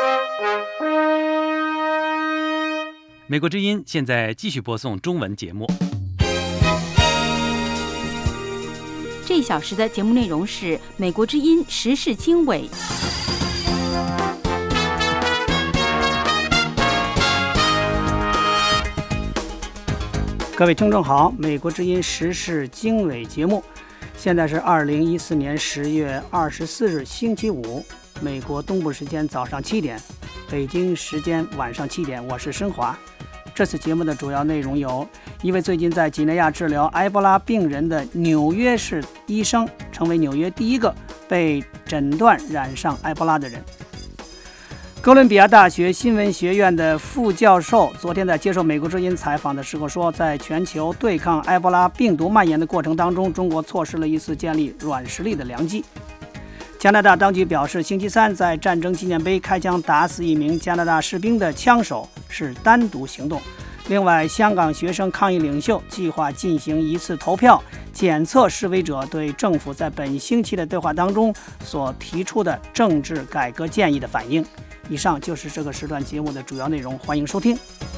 美国之音现在继续播送中文节目。 这一小时的节目内容是美国之音时事经纬。 各位听众好，美国之音时事经纬节目，现在是2014年10月24日星期五，美国东部时间早上7点，北京时间晚上7点，我是申华。这次节目的主要内容有：一位最近在几内亚治疗埃博拉病人的纽约市医生，成为纽约第一个被诊断染上埃博拉的人。哥伦比亚大学新闻学院的副教授昨天在接受美国之音采访的时候说，在全球对抗埃博拉病毒蔓延的过程当中，中国错失了一次建立软实力的良机。加拿大当局表示，星期三在战争纪念碑开枪打死一名加拿大士兵的枪手是单独行动。另外，香港学生抗议领袖计划进行一次投票，检测示威者对政府在本星期的对话当中所提出的政治改革建议的反应。以上就是这个时段节目的主要内容，欢迎收听。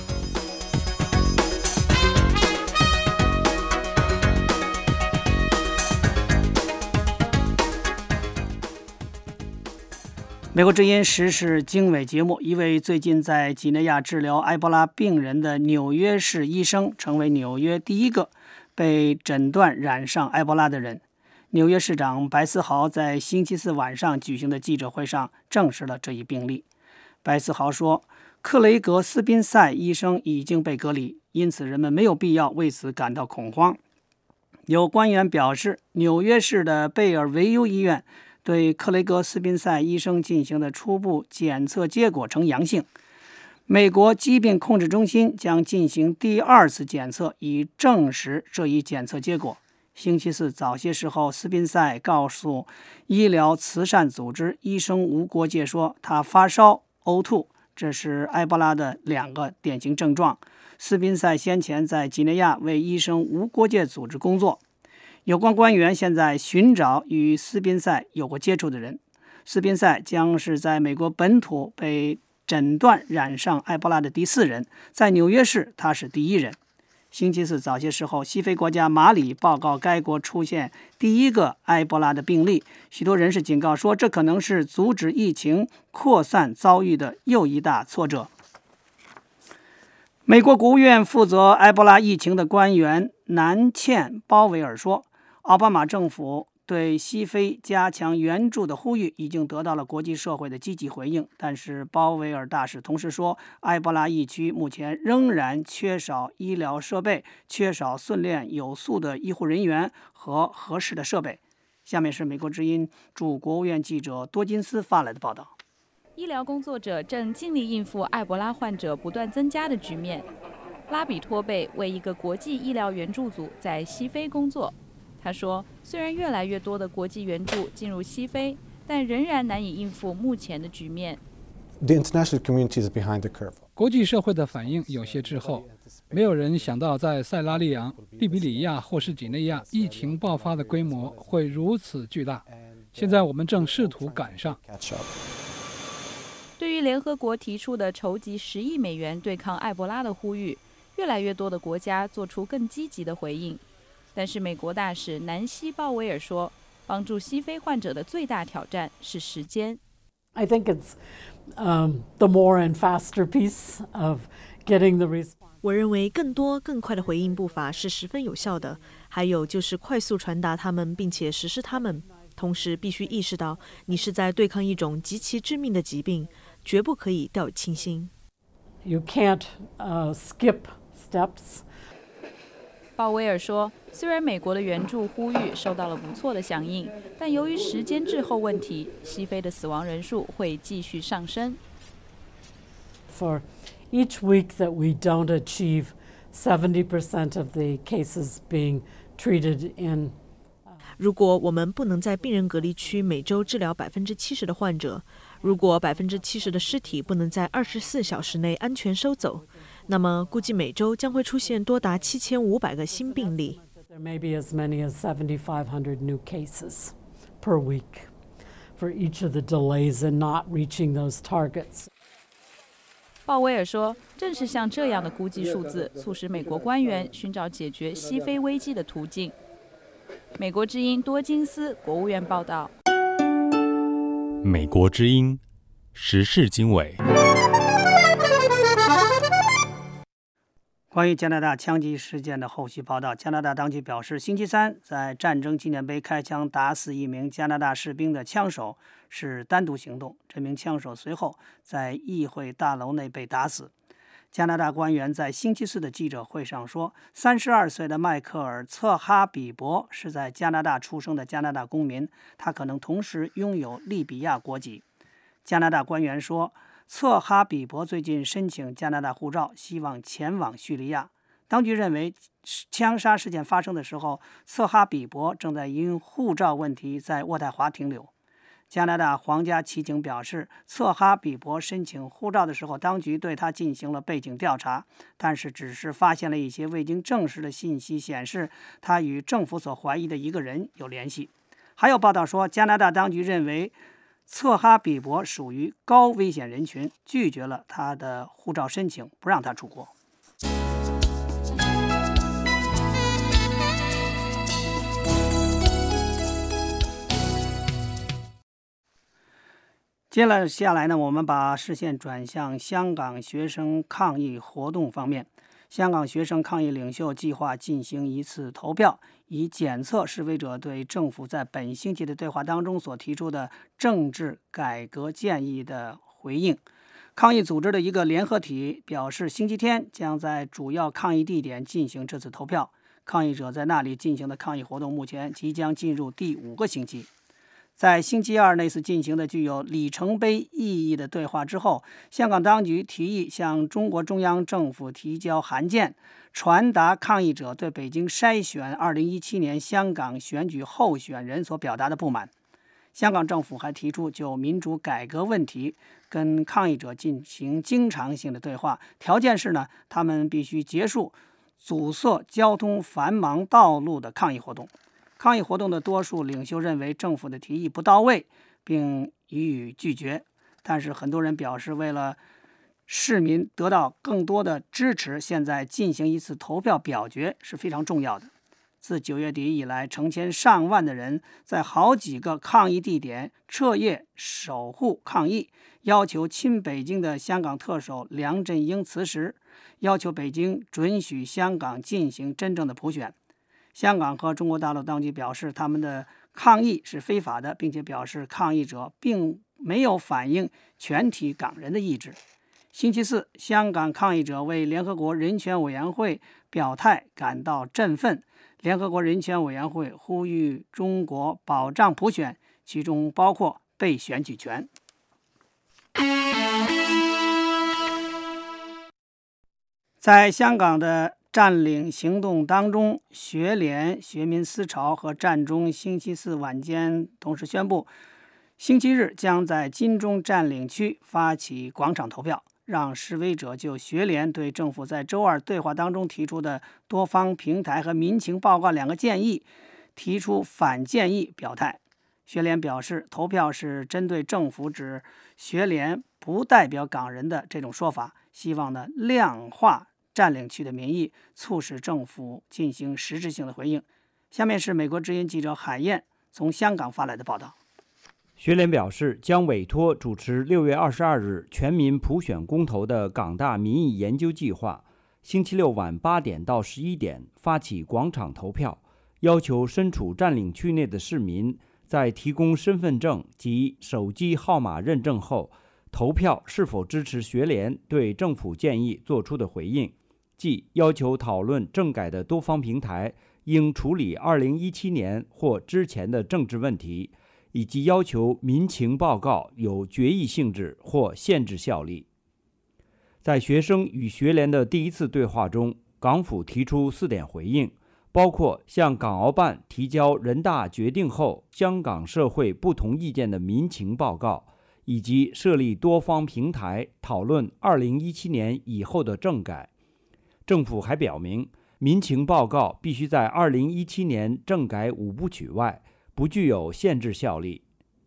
美国之音时事经纬节目，一位最近在几内亚治疗埃博拉病人的纽约市医生，成为纽约第一个被诊断染上埃博拉的人。纽约市长白思豪在星期四晚上举行的记者会上证实了这一病例。白思豪说，克雷格斯宾塞医生已经被隔离，因此人们没有必要为此感到恐慌。有官员表示，纽约市的贝尔维尤医院对克雷格斯宾塞医生进行的初步检测结果呈阳性。美国疾病控制中心将进行第二次检测，以证实这一检测结果。星期四早些时候，斯宾塞告诉医疗慈善组织医生无国界说，他发烧、呕吐，这是埃博拉的2个典型症状。斯宾塞先前在几内亚为医生无国界组织工作。有关官员现在寻找与斯宾塞有过接触的人。斯宾塞将是在美国本土被诊断染上埃博拉的第4人，在纽约市他是第1人。星期四早些时候，西非国家马里报告该国出现第一个埃博拉的病例，许多人士警告说，这可能是阻止疫情扩散遭遇的又一大挫折。美国国务院负责埃博拉疫情的官员南茜·鲍威尔说，奥巴马政府对西非加强援助的呼吁已经得到了国际社会的积极回应，但是鲍威尔大使同时说，埃博拉疫区目前仍然缺少医疗设备，缺少训练有素的医护人员和合适的设备。下面是美国之音驻国务院记者多金斯发来的报道。 医疗工作者正尽力应付埃博拉患者不断增加的局面。拉比托贝为一个国际医疗援助组在西非工作。他说，虽然越来越多的国际援助进入西非，但仍然难以应付目前的局面。 国际社会的反应有些滞后，没有人想到在塞拉利昂、利比里亚或是几内亚疫情爆发的规模会如此巨大。现在我们正试图赶上。 对于联合国提出的筹集10亿美元对抗埃博拉的呼吁，越来越多的国家做出更积极的回应。但是美国大使南希·鲍威尔说，帮助西非患者的最大挑战是时间。 I think it's the more and faster piece of getting the response. 我认为更多更快的回应步伐是十分有效的，还有就是快速传达它们并且实施它们。同时必须意识到，你是在对抗一种极其致命的疾病，绝不可以掉以轻心。 You can't skip steps. 鲍威尔说，虽然美国的援助呼吁受到了不错的响应，但由于时间滞后问题，西非的死亡人数会继续上升。 For each week that we don't achieve 70% of the cases being treated in 如果我们不能在病人隔离区每周治疗70%的患者，如果70%的尸体不能在24小时内安全收走，那么估计每周将会出现多达7500个新病例。 There may be as many as 7,500 new cases per week. for each of the delays in not reaching those targets. 鲍威尔说，正是像这样的估计数字，促使美国官员寻找解决西非危机的途径。美国之音多金斯国务院报道。 美国之音时事经纬。 关于加拿大枪击事件的后续报道，加拿大当局表示，星期三在战争纪念碑开枪打死一名加拿大士兵的枪手是单独行动，这名枪手随后在议会大楼内被打死。加拿大官员在星期四的记者会上说，32岁的迈克尔·策哈比伯是在加拿大出生的加拿大公民，他可能同时拥有利比亚国籍。加拿大官员说，策哈比伯最近申请加拿大护照，希望前往叙利亚。当局认为，枪杀事件发生的时候，策哈比伯正在因护照问题在渥太华停留。加拿大皇家骑警表示，策哈比伯申请护照的时候，当局对他进行了背景调查，但是只是发现了一些未经证实的信息，显示他与政府所怀疑的一个人有联系。还有报道说，加拿大当局认为策哈比伯属于高危险人群，拒绝了他的护照申请，不让他出国。接下来呢，我们把视线转向香港学生抗议活动方面。香港学生抗议领袖计划进行一次投票，以检测示威者对政府在本星期的对话当中所提出的政治改革建议的回应。抗议组织的一个联合体表示，星期天将在主要抗议地点进行这次投票。抗议者在那里进行的抗议活动目前即将进入第5个星期。在星期二那次进行的具有里程碑意义的对话之后，香港当局提议向中国中央政府提交函件，传达抗议者对北京筛选2017年香港选举候选人所表达的不满。香港政府还提出就民主改革问题跟抗议者进行经常性的对话，条件是呢，他们必须结束阻塞交通繁忙道路的抗议活动。抗议活动的多数领袖认为政府的提议不到位，并予以拒绝。但是很多人表示，为了市民得到更多的支持，现在进行一次投票表决是非常重要的。自9月底以来，成千上万的人在好几个抗议地点彻夜守护抗议，要求亲北京的香港特首梁振英辞职，要求北京准许香港进行真正的普选。香港和中国大陆当局表示，他们的抗议是非法的，并且表示抗议者并没有反映全体港人的意志。星期四，香港抗议者为联合国人权委员会表态感到振奋。联合国人权委员会呼吁中国保障普选，其中包括被选举权。在香港的占领行动当中，学联、学民思潮和占中星期四晚间同时宣布，星期日将在金钟占领区发起广场投票，让示威者就学联对政府在周二对话当中提出的多方平台和民情报告2个建议提出反建议表态。学联表示，投票是针对政府指学联不代表港人的这种说法，希望呢量化占领区的民意，促使政府进行实质性的回应。下面是美国之音记者海燕从香港发来的报道。 学联表示，将委托主持6月22日全民普选公投的港大民意研究计划，星期六晚8点到11点发起广场投票，要求身处占领区内的市民在提供身份证及手机号码认证后，投票是否支持学联对政府建议做出的回应，即要求讨论政改的多方平台应处理2017年或之前的政治问题，以及要求民情报告有决议性质或限制效力。在学生与学联的第一次对话中，港府提出4点回应，包括向港澳办提交人大决定后香港社会不同意见的民情报告，以及设立多方平台讨论2017年以后的政改。政府还表明，民情报告必须在2017年政改5部曲外，不具有限制效力。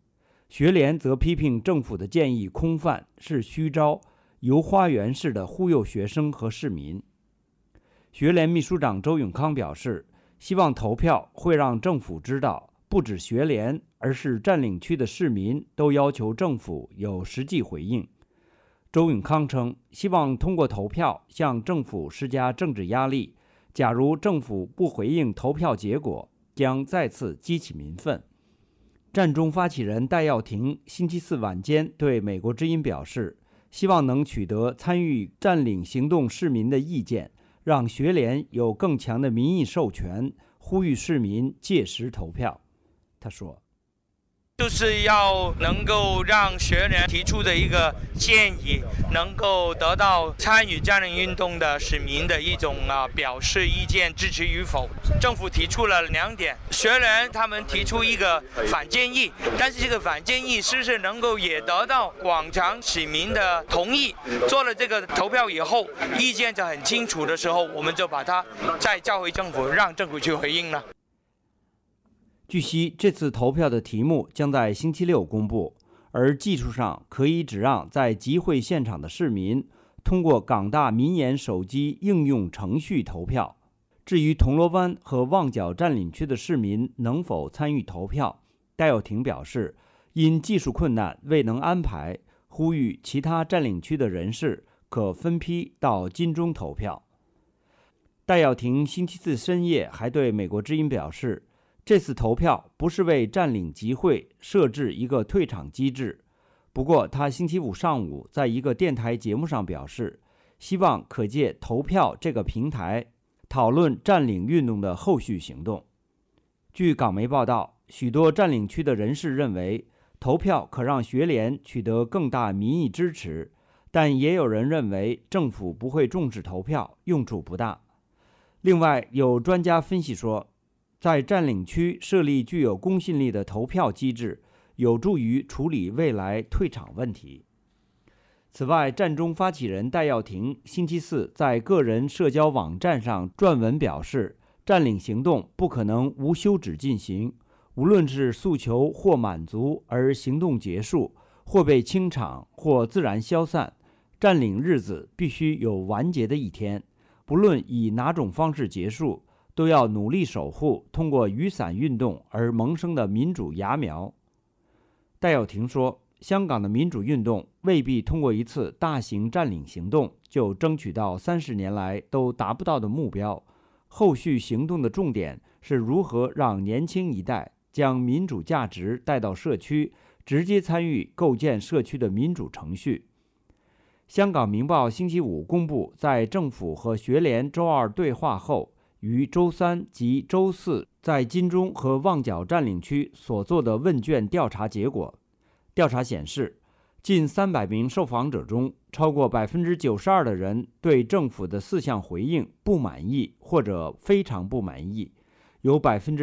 学联则批评政府的建议空泛，是虚招，游花园式的忽悠学生和市民。学联秘书长周永康表示，希望投票会让政府知道，不止学联，而是占领区的市民都要求政府有实际回应。周永康称，希望通过投票向政府施加政治压力，假如政府不回应投票结果，将再次激起民愤。战中发起人戴耀廷星期四晚间对美国之音表示，希望能取得参与占领行动市民的意见，让学联有更强的民意授权，呼吁市民届时投票。他说， 就是要能够让学联提出的一个建议能够得到参与占领运动的市民的一种表示意见，支持与否。政府提出了2点，学联他们提出一个反建议，但是这个反建议是不是能够也得到广场市民的同意？做了这个投票以后，意见就很清楚的时候，我们就把它再交回政府，让政府去回应了。 据悉，这次投票的题目将在星期六公布，而技术上可以只让在集会现场的市民通过港大民研手机应用程序投票。至于铜锣湾和旺角占领区的市民能否参与投票，戴耀廷表示，因技术困难未能安排，呼吁其他占领区的人士可分批到金钟投票。戴耀廷星期四深夜还对美国之音表示，这次投票不是为占领集会设置一个退场机制，不过他星期五上午在一个电台节目上表示，希望可借投票这个平台讨论占领运动的后续行动。据港媒报道，许多占领区的人士认为投票可让学联取得更大民意支持，但也有人认为政府不会重视投票，用处不大。另外，有专家分析说，在占领区设立具有公信力的投票机制，有助于处理未来退场问题。此外，战中发起人戴耀廷星期四在个人社交网站上撰文表示，占领行动不可能无休止进行，无论是诉求或满足而行动结束，或被清场或自然消散，占领日子必须有完结的一天，不论以哪种方式结束，都要努力守护通过雨伞运动而萌生的民主芽苗。戴耀廷说，香港的民主运动未必通过一次大型占领行动就争取到30年来都达不到的目标，后续行动的重点是如何让年轻一代将民主价值带到社区，直接参与构建社区的民主程序。香港明报星期五公布，在政府和学联周二对话后，于周三及周四在金钟和旺角占领区所做的问卷调查结果。调查显示，近300名受访者中，超过92%的人对政府的4项回应不满意或者非常不满意，有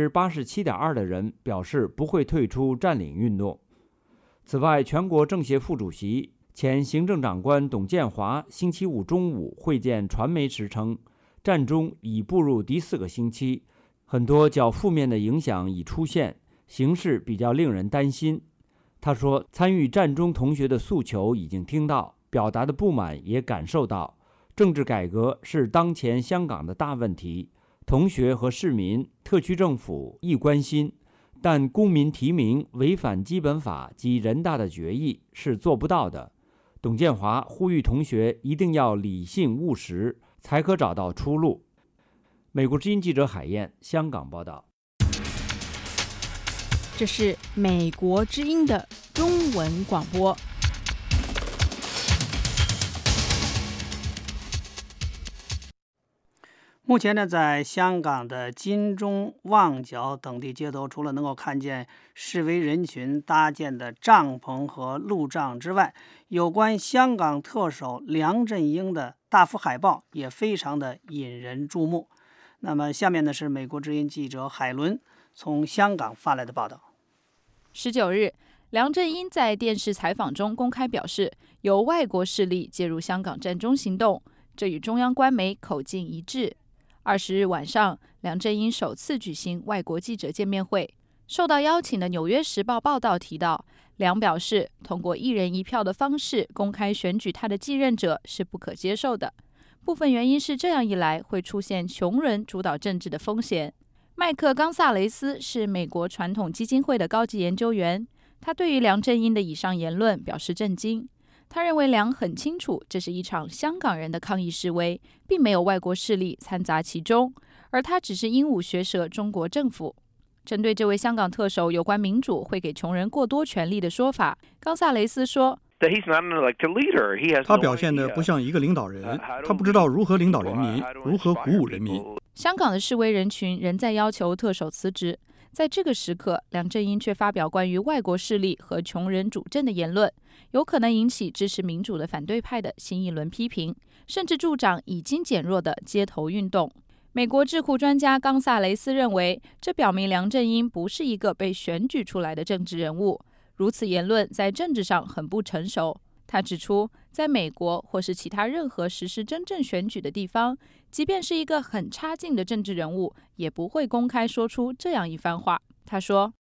87.2%的人表示不会退出占领运动。此外，全国政协副主席、前行政长官董建华星期五中午会见传媒时称，战中已步入第4个星期，很多较负面的影响已出现，形势比较令人担心。他说，参与战中同学的诉求已经听到，表达的不满也感受到。政治改革是当前香港的大问题，同学和市民、特区政府亦关心，但公民提名违反基本法及人大的决议是做不到的。董建华呼吁同学一定要理性务实，才可找到出路。美国之音记者海燕，香港报道。 这是美国之音的中文广播。 目前呢，在香港的金钟、旺角等地街头，除了能够看见示威人群搭建的帐篷和路障之外，有关香港特首梁振英的大幅海报也非常的引人注目。那么下面呢，是美国之音记者海伦从香港发来的报道。 19日，梁振英在电视采访中公开表示，有外国势力介入香港战中行动，这与中央官媒口径一致。20日晚上，梁振英首次举行外国记者见面会。受到邀请的《纽约时报》报道提到， 梁表示，通过一人一票的方式公开选举他的继任者是不可接受的。部分原因是这样一来会出现穷人主导政治的风险。麦克·冈萨雷斯是美国传统基金会的高级研究员，他对于梁振英的以上言论表示震惊。他认为梁很清楚，这是一场香港人的抗议示威，并没有外国势力掺杂其中，而他只是鹦鹉学舌中国政府。针对这位香港特首有关民主会给穷人过多权力的说法，冈萨雷斯说， 他表现得不像一个领导人，他不知道如何领导人民，如何鼓舞人民。 香港的示威人群仍在要求特首辞职。在这个时刻，梁振英却发表关于外国势力和穷人主政的言论，有可能引起支持民主的反对派的新一轮批评，甚至助长已经减弱的街头运动。美国智库专家冈萨雷斯认为，这表明梁振英不是一个被选举出来的政治人物，如此言论在政治上很不成熟。他指出，在美国或是其他任何实施真正选举的地方，即便是一个很差劲的政治人物，也不会公开说出这样一番话。他说，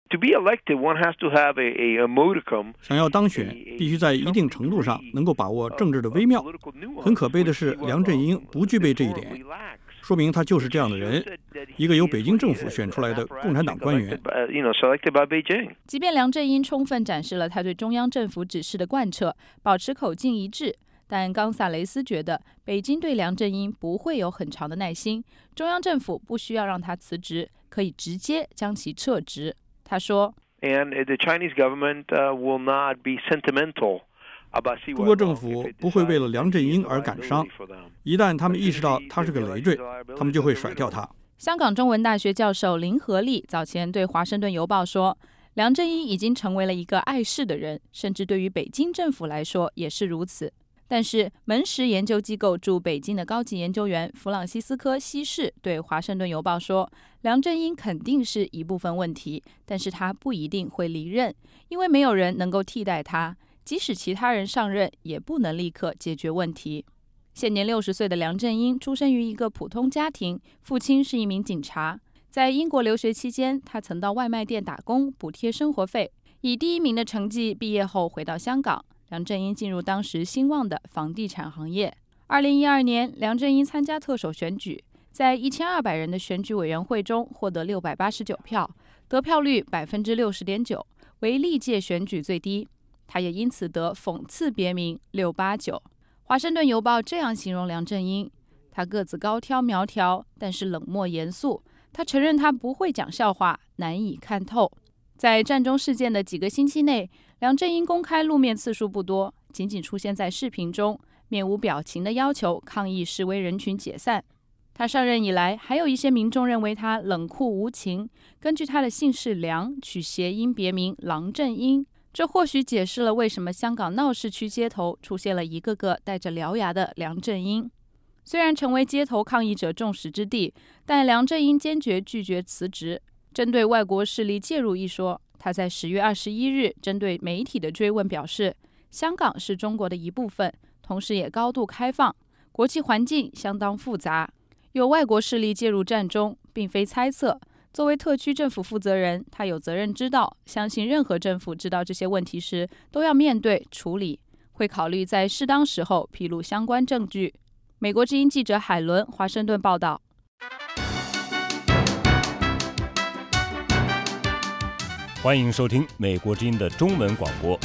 想要当选，必须在一定程度上能够把握政治的微妙。很可悲的是，梁振英不具备这一点，说明他就是这样的人，一个由北京政府选出来的共产党官员。 即便梁振英充分展示了他对中央政府指示的贯彻，保持口径一致，但冈萨雷斯觉得北京对梁振英不会有很长的耐心，中央政府不需要让他辞职，可以直接将其撤职。他说， 中国政府不会为了梁振英而感伤，一旦他们意识到他是个累赘，他们就会甩掉他。 香港中文大学教授林和利早前对《华盛顿邮报》说，梁振英已经成为了一个碍事的人，甚至对于北京政府来说也是如此。但是门实研究机构驻北京的高级研究员弗朗西斯科·西士对《华盛顿邮报》说，梁振英肯定是一部分问题，但是他不一定会离任，因为没有人能够替代他，即使其他人上任也不能立刻解决问题。现年60岁的梁振英出生于一个普通家庭，父亲是一名警察。在英国留学期间，他曾到外卖店打工补贴生活费，以第1名的成绩毕业后回到香港。梁振英进入当时兴旺的房地产行业。2012年，梁振英参加特首选举，在1200人的选举委员会中获得689票，得票率 60.9%， 为历届选举最低。他也因此得讽刺别名689。华盛顿邮报这样形容梁振英，他个子高挑苗条，但是冷漠严肃。他承认他不会讲笑话，难以看透。在战中事件的几个星期内，梁振英公开露面次数不多，仅仅出现在视频中，面无表情地要求抗议示威人群解散。他上任以来，还有一些民众认为他冷酷无情，根据他的姓氏梁取谐音别名郎振英。这或许解释了为什么香港闹市区街头出现了一个个带着獠牙的梁振英。虽然成为街头抗议者众矢之的，但梁振英坚决拒绝辞职。针对外国势力介入一说，他在10月21日针对媒体的追问表示，香港是中国的一部分，同时也高度开放，国际环境相当复杂，有外国势力介入战中，并非猜测。作为特区政府负责人，他有责任知道，相信任何政府知道这些问题时，都要面对处理，会考虑在适当时候披露相关证据。美国之音记者海伦，华盛顿报道。 欢迎收听美国之音的中文广播。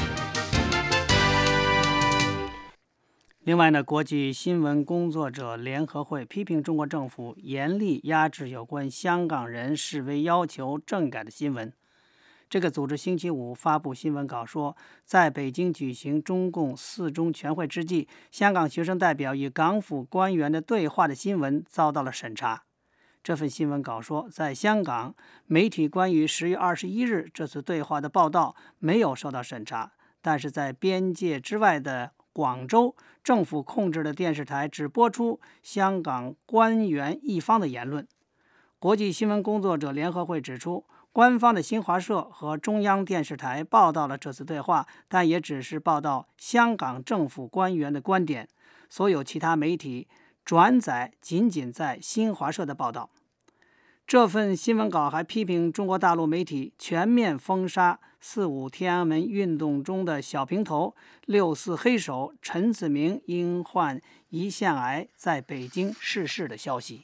另外呢，国际新闻工作者联合会批评中国政府严厉压制有关香港人示威要求政改的新闻。这个组织星期五发布新闻稿说，在北京举行中共4中全会之际，香港学生代表与港府官员的对话的新闻遭到了审查。这份新闻稿说，在香港，媒体关于10月21日这次对话的报道没有受到审查，但是在边界之外的广州，政府控制的电视台只播出香港官员一方的言论。国际新闻工作者联合会指出，官方的新华社和中央电视台报道了这次对话，但也只是报道香港政府官员的观点，所有其他媒体转载仅在新华社的报道。 这份新闻稿还批评中国大陆媒体全面封杀4·5天安门运动中的小平头6·4黑手陈子明因患胰腺癌在北京逝世的消息。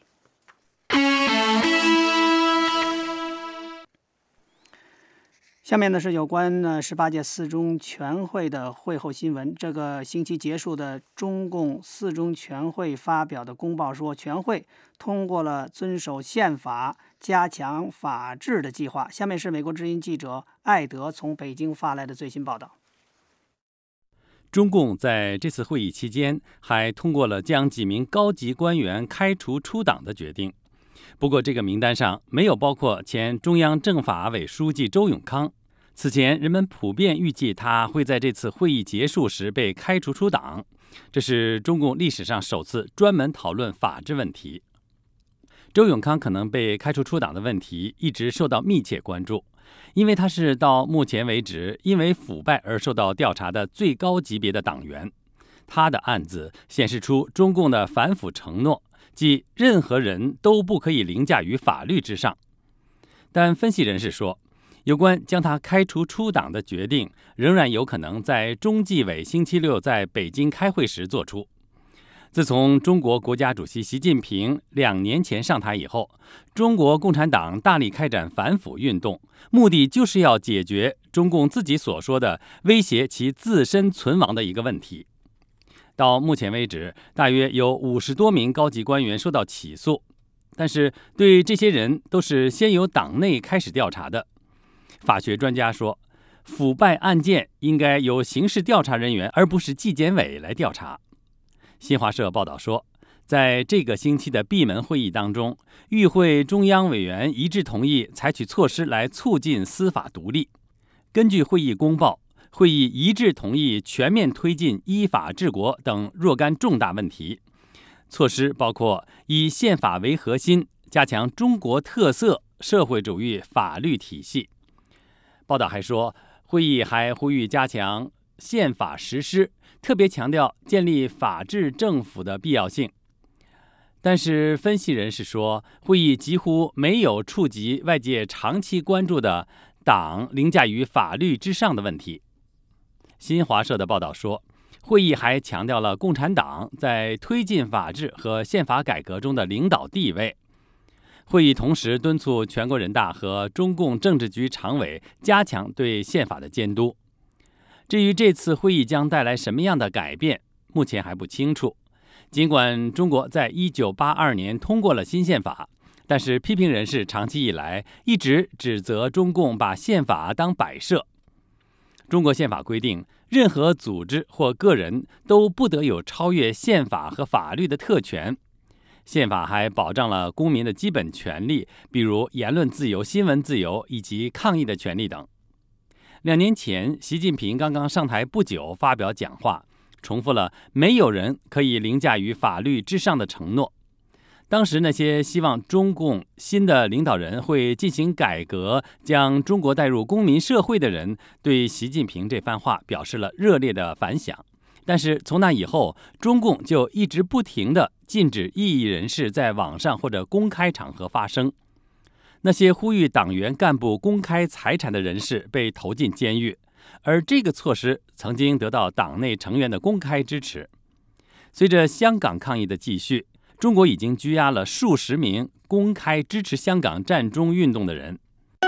下面呢是有关18届四中全会的会后新闻。这个星期结束的中共四中全会发表的公报说，全会通过了遵守宪法、加强法治的计划。下面是美国之音记者艾德从北京发来的最新报道。 中共在这次会议期间还通过了将几名高级官员开除出党的决定。不过，这个名单上没有包括前中央政法委书记周永康。此前，人们普遍预计他会在这次会议结束时被开除出党。这是中共历史上首次专门讨论法治问题。周永康可能被开除出党的问题一直受到密切关注，因为他是到目前为止因为腐败而受到调查的最高级别的党员。他的案子显示出中共的反腐承诺，即任何人都不可以凌驾于法律之上。但分析人士说，有关将他开除出党的决定仍然有可能在中纪委星期六在北京开会时做出。自从中国国家主席习近平2年前上台以后，中国共产党大力开展反腐运动，目的就是要解决中共自己所说的威胁其自身存亡的一个问题。到目前为止，大约有50多名高级官员受到起诉，但是对这些人都是先由党内开始调查的。法学专家说，腐败案件应该由刑事调查人员而不是纪检委来调查。新华社报道说，在这个星期的闭门会议当中，与会中央委员一致同意采取措施来促进司法独立。根据会议公报，会议一致同意全面推进依法治国等若干重大问题。措施包括以宪法为核心，加强中国特色社会主义法律体系。报道还说，会议还呼吁加强宪法实施，特别强调建立法治政府的必要性。但是分析人士说，会议几乎没有触及外界长期关注的党凌驾于法律之上的问题。新华社的报道说，会议还强调了共产党在推进法治和宪法改革中的领导地位。会议同时敦促全国人大和中共政治局常委加强对宪法的监督。至于这次会议将带来什么样的改变，目前还不清楚。尽管中国在1982年通过了新宪法，但是批评人士长期以来一直指责中共把宪法当摆设。中国宪法规定，任何组织或个人都不得有超越宪法和法律的特权。宪法还保障了公民的基本权利，比如言论自由、新闻自由以及抗议的权利等。2年前，习近平刚刚上台不久发表讲话，重复了没有人可以凌驾于法律之上的承诺。当时那些希望中共新的领导人会进行改革，将中国带入公民社会的人，对习近平这番话表示了热烈的反响。但是从那以后，中共就一直不停地禁止异议人士在网上或者公开场合发声。那些呼吁党员干部公开财产的人士被投进监狱，而这个措施曾经得到党内成员的公开支持。随着香港抗议的继续，中国已经拘押了数十名公开支持香港战中运动的人。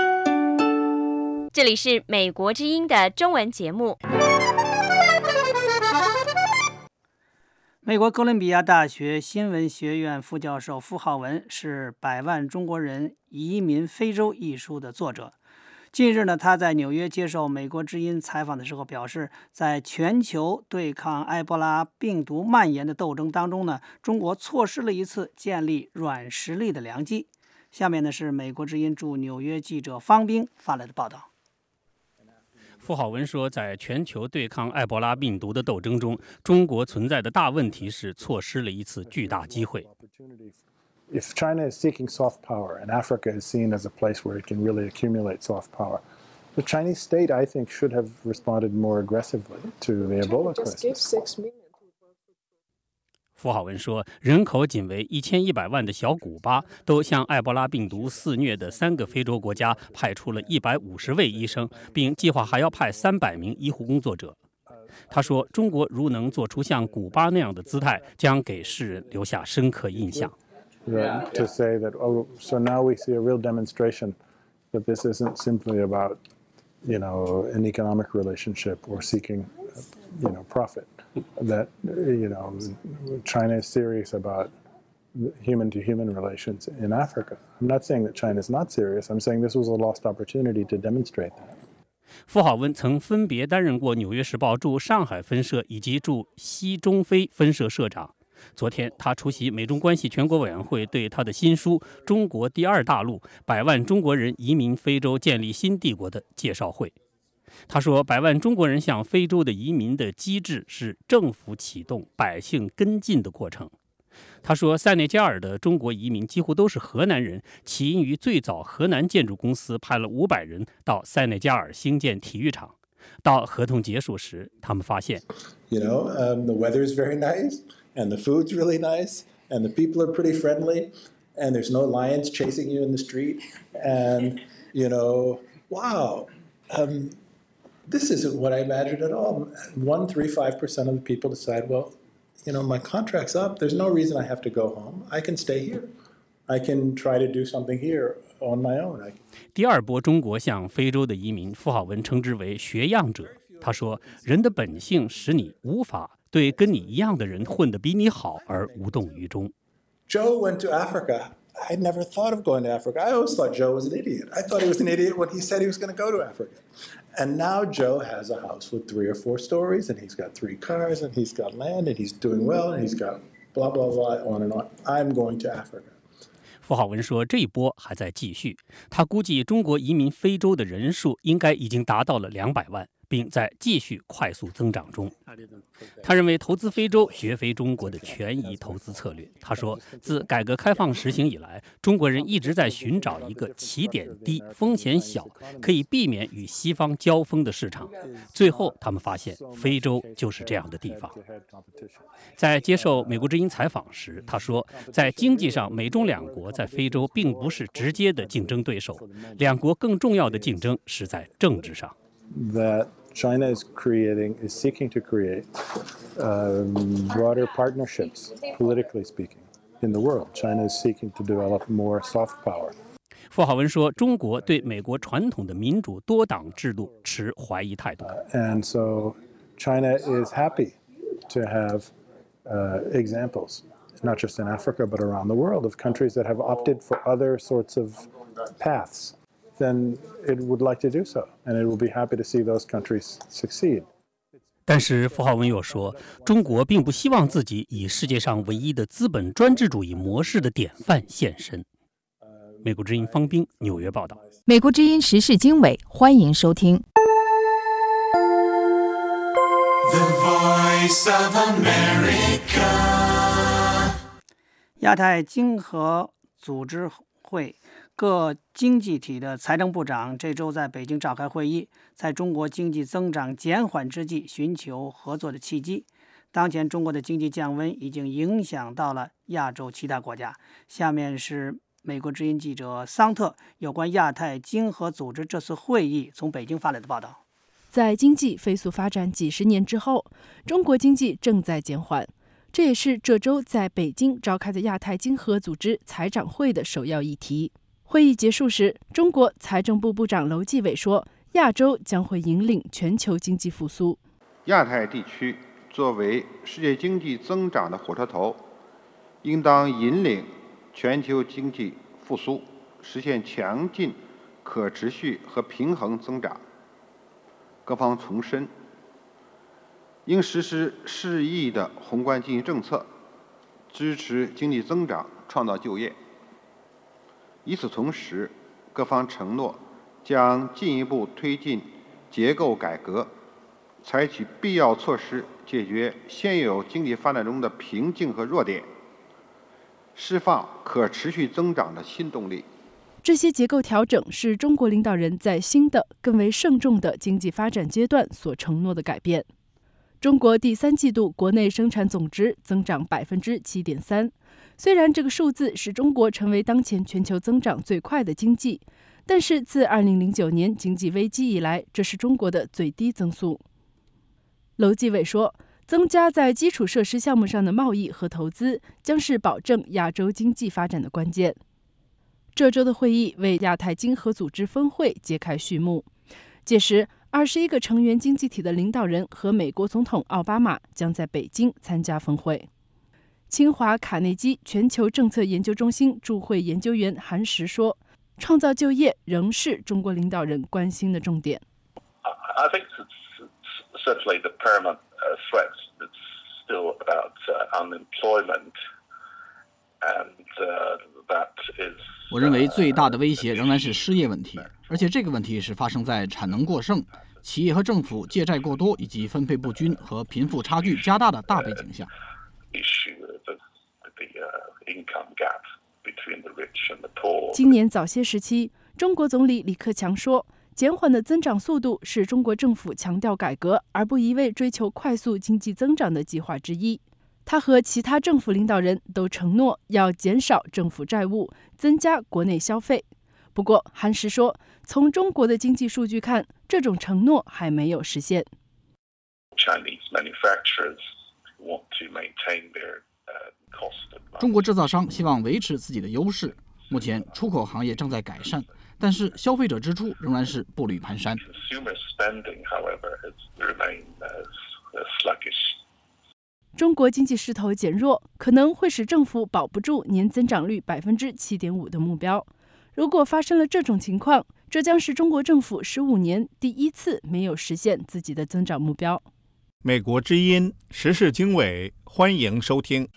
这里是美国之音的中文节目。 美国哥伦比亚大学新闻学院副教授傅浩文是《100万中国人移民非洲》一书的作者。近日呢，他在纽约接受美国之音采访的时候表示，在全球对抗埃博拉病毒蔓延的斗争当中呢，中国错失了一次建立软实力的良机。下面呢是美国之音驻纽约记者方冰发来的报道。 傅浩文说，在全球对抗埃博拉病毒的斗争中，中国存在的大问题是错失了一次巨大机会。 If China is seeking soft power and Africa is seen as a place where it can really accumulate soft power, the Chinese state, I think, should have responded more aggressively to the Ebola crisis. 傅好文说，人口仅为1100万的小古巴，都向埃博拉病毒肆虐的3个非洲国家派出了150位医生，并计划还要派300名医护工作者。他说，中国如能做出像古巴那样的姿态，将给世人留下深刻印象。 To say that, oh, so now we see a real demonstration that this isn't simply about, an economic relationship or seeking, profit. That, China is serious about human-to-human relations in Africa. I'm not saying that China is not serious. I'm saying this was a lost opportunity to demonstrate that. 傅好文曾分别担任过《纽约时报》驻上海分社以及驻西中非分社社长。昨天，他出席美中关系全国委员会对他的新书《中国第二大陆：100万中国人移民非洲建立新帝国》的介绍会。他说，100万中国人向非洲的移民的机制是政府启动、百姓跟进的过程。他说，塞内加尔的中国移民几乎都是河南人，起因于最早河南建筑公司派了500人到塞内加尔兴建体育场。到合同结束时，他们发现 the weather is very nice, and the food's really nice, and the people are pretty friendly, and there's no lions chasing you in the street, and, wow, this isn't what I imagined at all. 1.35% of the people decide, well, my contract's up. There's no reason I have to go home. I can stay here. I can try to do something here on my own. 第二波中国向非洲的移民，傅好文称之为学样者。他说，人的本性使你无法对跟你一样的人混得比你好而无动于衷。 Joe went to Africa. I never thought of going to Africa. I always thought Joe was an idiot. I thought he was an idiot when he said he was going to go to Africa. And now Joe has a house with 3 or 4 stories, and he's got 3 cars, and he's got land, and he's doing well, and he's got blah, blah, blah, on and on. I'm going to Africa. 傅好文说，这一波还在继续。他估计中国移民非洲的人数应该已经达到了200万，并在继续快速增长中。他认为投资非洲绝非中国的权宜投资策略。他说，自改革开放实行以来，中国人一直在寻找一个起点低、风险小、可以避免与西方交锋的市场。最后，他们发现非洲就是这样的地方。在接受美国之音采访时，他说，在经济上，美中两国在非洲并不是直接的竞争对手，两国更重要的竞争是在政治上。 That China is seeking to create broader partnerships, politically speaking, in the world. China is seeking to develop more soft power. 傅好文说，中国对美国传统的民主多党制度持怀疑态度。 And so China is happy to have examples, not just in Africa, but around the world, of countries that have opted for other sorts of paths. Then it would like to do so, and it will be happy to see those countries succeed. 但是傅好文又说，中国并不希望自己以世界上唯一的资本专制主义模式的典范现身。美国之音方斌纽约报道。 美国之音时事经纬，欢迎收听。 The Voice of America. 亚太经合组织会各经济体的财政部长这周在北京召开会议，在中国经济增长减缓之际寻求合作的契机。当前中国的经济降温已经影响到了亚洲其他国家。下面是美国之音记者桑特有关亚太经合组织这次会议从北京发来的报道。 在经济飞速发展几十年之后，中国经济正在减缓，这也是这周在北京召开的亚太经合组织财长会的首要议题。会议结束时，中国财政部部长楼继伟说，亚洲将会引领全球经济复苏。 亚太地区作为世界经济增长的火车头，应当引领全球经济复苏，实现强劲、可持续和平衡增长。各方重申，应实施适宜的宏观经济政策，支持经济增长，创造就业。与此同时，各方承诺将进一步推进结构改革，采取必要措施解决现有经济发展中的瓶颈和弱点，释放可持续增长的新动力。 这些结构调整是中国领导人在新的、更为慎重的经济发展阶段所承诺的改变。 中国第3季度国内生产总值增长7.3%。虽然这个数字使中国成为当前全球增长最快的经济，但是自2009年经济危机以来，这是中国的最低增速。楼继伟说，增加在基础设施项目上的贸易和投资将是保证亚洲经济发展的关键。这周的会议为亚太经合组织峰会揭开序幕，届时21个成员经济体的领导人和美国总统奥巴马将在北京参加峰会。清华卡内基全球政策研究中心驻会研究员韩石说，创造就业仍是中国领导人关心的重点。 I think it's certainly the paramount threat that's still about unemployment, and that is. 我认为最大的威胁仍然是失业问题，而且这个问题是发生在产能过剩、企业和政府借债过多以及分配不均和贫富差距加大的大背景下。 今年早些时期，中国总理李克强说，减缓的增长速度是中国政府强调改革而不一味追求快速经济增长的计划之一。他和其他政府领导人都承诺要减少政府债务，增加国内消费。不过，韩石说，从中国的经济数据看，这种承诺还没有实现。 中国制造商希望维持自己的优势，目前出口行业正在改善，但是消费者支出仍然是步履蹒跚。 中国经济势头减弱，可能会使政府保不住年增长率7.5%的目标。如果发生了这种情况，这将是中国政府15年第一次没有实现自己的增长目标。 美国之音时事经纬，欢迎收听。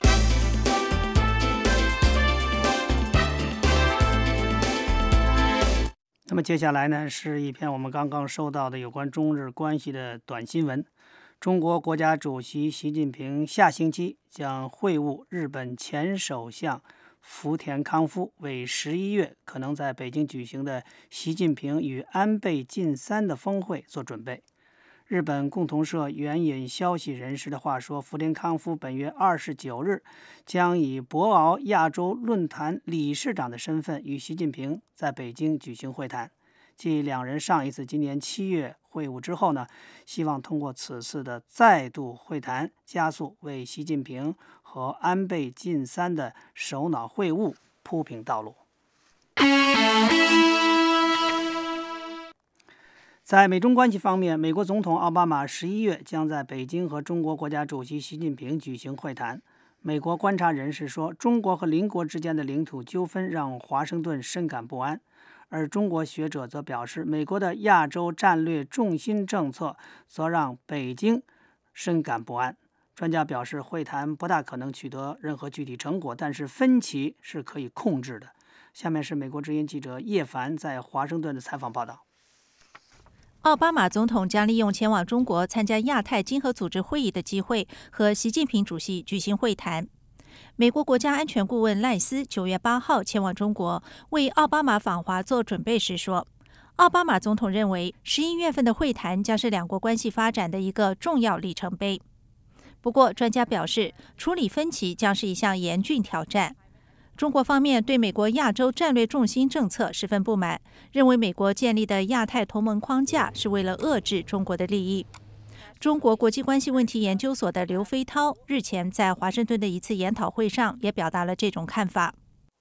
那么接下来呢，是一篇我们刚刚收到的有关中日关系的短新闻。中国国家主席习近平下星期将会晤日本前首相福田康夫，为11月可能在北京举行的习近平与安倍晋三的峰会做准备。日本共同社援引消息人士的话说，福田康夫本月29日将以博鳌亚洲论坛理事长的身份与习近平在北京举行会谈。继两人上一次今年7月会晤之后呢，希望通过此次的再度会谈，加速为习近平和安倍晋三的首脑会晤铺平道路。在美中关系方面，美国总统奥巴马11月将在北京和中国国家主席习近平举行会谈。美国观察人士说，中国和邻国之间的领土纠纷让华盛顿深感不安。而中国学者则表示，美国的亚洲战略重心政策则让北京深感不安。专家表示，会谈不大可能取得任何具体成果，但是分歧是可以控制的。下面是美国之音记者叶凡在华盛顿的采访报道。 奥巴马总统将利用前往中国参加亚太经合组织会议的机会，和习近平主席举行会谈。美国国家安全顾问赖斯9月8号前往中国，为奥巴马访华做准备时说，奥巴马总统认为11月份的会谈将是两国关系发展的一个重要里程碑。不过，专家表示，处理分歧将是一项严峻挑战。中国方面对美国亚洲战略重心政策十分不满，认为美国建立的亚太同盟框架是为了遏制中国的利益。中国国际关系问题研究所的刘飞涛日前在华盛顿的一次研讨会上也表达了这种看法。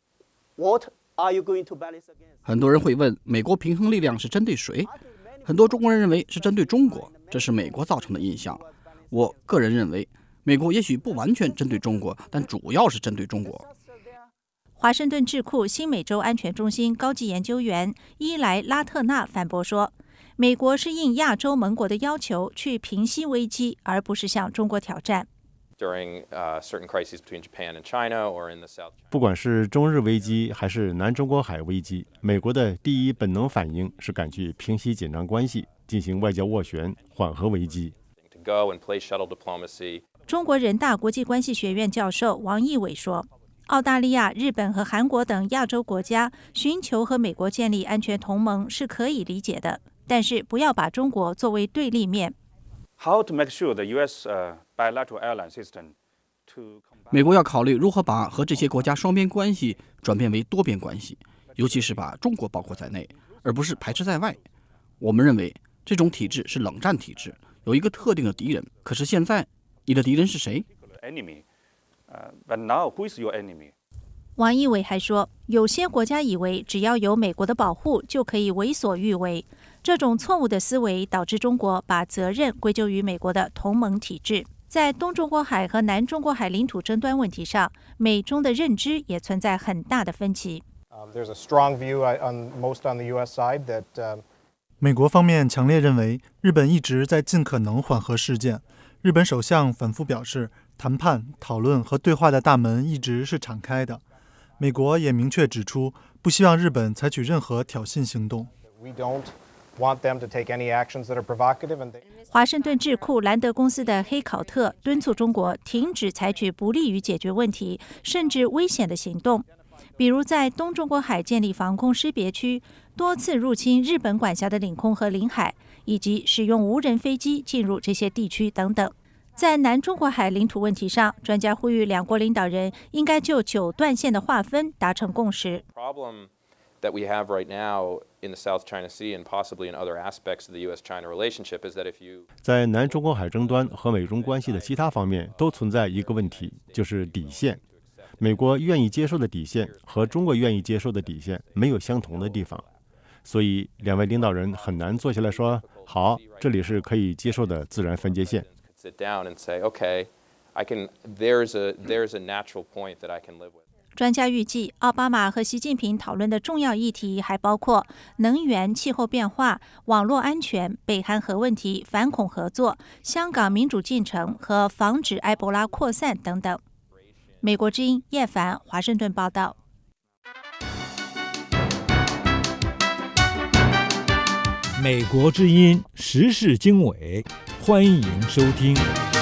很多人会问，美国平衡力量是针对谁？很多中国人认为是针对中国，这是美国造成的印象。我个人认为，美国也许不完全针对中国，但主要是针对中国。 华盛顿智库新美洲安全中心高级研究员伊莱拉特纳反驳说，美国是应亚洲盟国的要求去平息危机，而不是向中国挑战。 不管是中日危机还是南中国海危机，美国的第一本能反应是赶去平息紧张关系，进行外交斡旋，缓和危机。 中国人大国际关系学院教授王毅伟说，澳大利亚、日本和韩国等亚洲国家寻求和美国建立安全同盟是可以理解的，但是不要把中国作为对立面。 how to make sure the U.S. bilateral airline system to 美国要考虑如何把和这些国家双边关系转变为多边关系，尤其是把中国包括在内，而不是排斥在外。我们认为这种体制是冷战体制，有一个特定的敌人。可是现在，你的敌人是谁？ But now, who is your enemy? 王毅伟还说，有些国家以为只要有美国的保护就可以为所欲为，这种错误的思维导致中国把责任归咎于美国的同盟体制。在东中国海和南中国海领土争端问题上，美中的认知也存在很大的分歧。 There's a strong view most on the U.S. side that 美国方面强烈认为，日本一直在尽可能缓和事件。日本首相反复表示，谈判、讨论和对话的大门一直是敞开的。美国也明确指出，不希望日本采取任何挑衅行动。 华盛顿智库兰德公司的黑考特敦促中国停止采取不利于解决问题甚至危险的行动，比如在东中国海建立防空识别区，多次入侵日本管辖的领空和领海，以及使用无人飞机进入这些地区等等。在南中国海领土问题上，专家呼吁两国领导人应该就九段线的划分达成共识。 That we have right now in the South China Sea and possibly in other aspects of the U.S.-China relationship is that if you 在南中国海争端和美中关系的其他方面都存在一个问题，就是底线。美国愿意接受的底线和中国愿意接受的底线没有相同的地方，所以两位领导人很难坐下来说，好，这里是可以接受的自然分界线。 Sit down and say, okay, there's a natural point that I can live with. 专家预计，奥巴马和习近平讨论的重要议题还包括能源、气候变化、网络安全、北韩核问题、反恐合作、香港民主进程和防止埃博拉扩散等等。美国之音叶凡，华盛顿报道。 美国之音时事经纬，欢迎收听。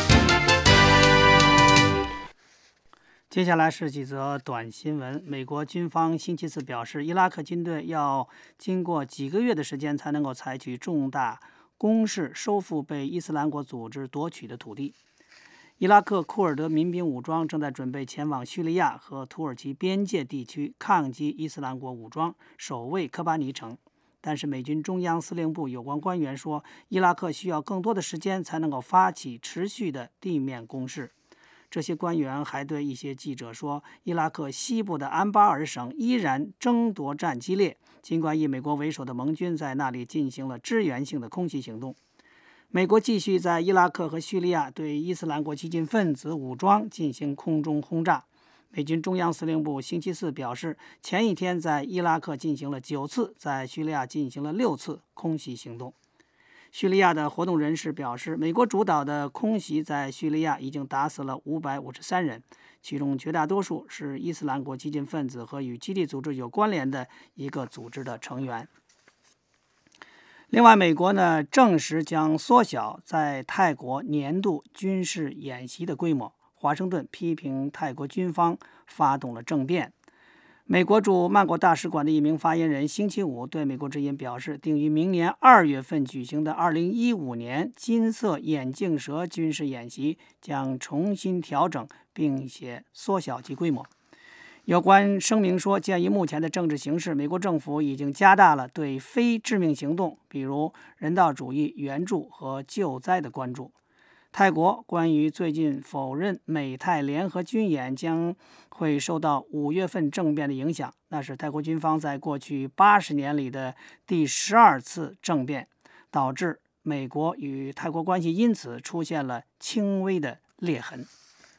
接下来是几则短新闻。美国军方星期四表示，伊拉克军队要经过几个月的时间才能够采取重大攻势，收复被伊斯兰国组织夺取的土地。伊拉克库尔德民兵武装正在准备前往叙利亚和土耳其边界地区抗击伊斯兰国武装，守卫科巴尼城。但是美军中央司令部有关官员说，伊拉克需要更多的时间才能够发起持续的地面攻势。这些官员还对一些记者说，伊拉克西部的安巴尔省依然争夺战激烈，尽管以美国为首的盟军在那里进行了支援性的空袭行动。美国继续在伊拉克和叙利亚对伊斯兰国激进分子武装进行空中轰炸。美军中央司令部星期四表示，前一天在伊拉克进行了9次，在叙利亚进行了6次空袭行动。叙利亚的活动人士表示，美国主导的空袭在叙利亚已经打死了553人，其中绝大多数是伊斯兰国激进分子和与基地组织有关联的一个组织的成员。另外，美国呢证实将缩小在泰国年度军事演习的规模。华盛顿批评泰国军方发动了政变。美国驻曼谷大使馆的一名发言人星期五对美国之音表示，定于明年2月份举行的2015年金色眼镜蛇军事演习将重新调整，并且缩小其规模。有关声明说，鉴于目前的政治形势，美国政府已经加大了对非致命行动，比如人道主义援助和救灾的关注。泰国关于最近否认美泰联合军演将会受到5月份政变的影响，那是泰国军方在过去80年里的第12次政变，导致美国与泰国关系因此出现了轻微的裂痕。